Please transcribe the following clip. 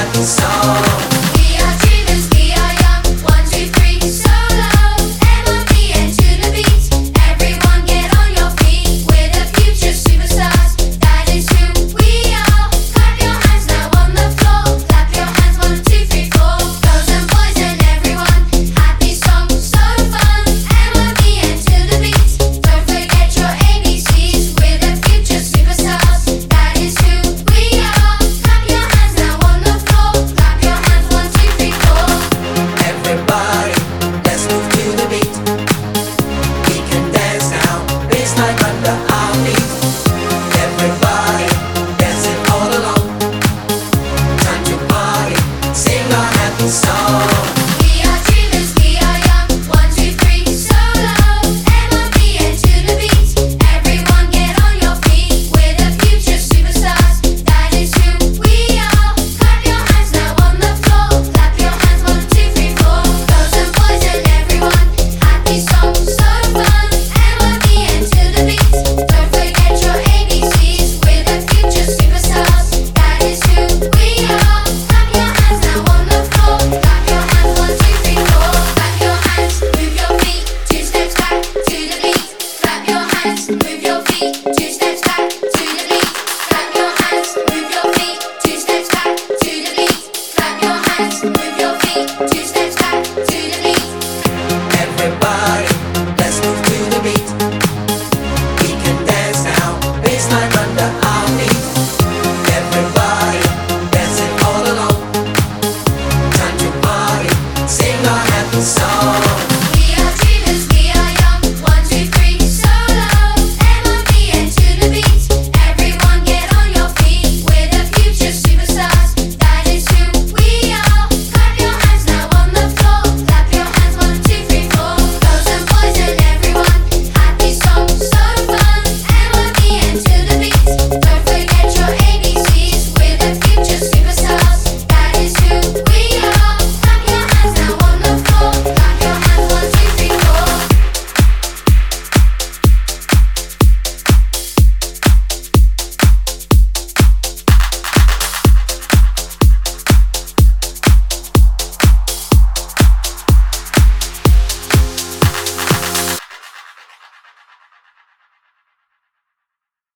happy song. We are dreamers, we are young. 1, 2, 3, solo. M.O.P. and to the beat. Everyone get on your feet. We're the future superstars. That is who we are. Clap your hands now on the floor. Clap your hands, 1, 2, 3, 4. Girls and boys and everyone. Happy song, so fun. M.O.P. and to the beat. Don't forget your ABCs. We're the future superstars. That is who we are. Clap your hands now on the floor. Clap your hands, 1, 2, 3, 4. Everybody, let's move to the beat. We can dance now, bassline under our feet. Everybody, dancing all along. Time to party, sing our happy song.